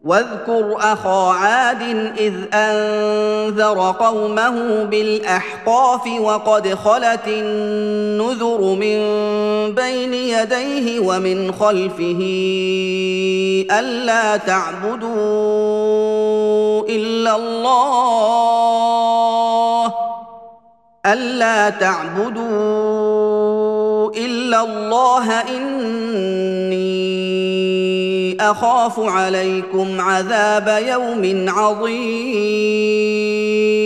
واذكر اخا عاد اذ انذر قومه بالاحقاف وقد خلت النذر من بين يديه ومن خلفه الا تعبدوا الا الله اني اخاف عليكم عذاب يوم عظيم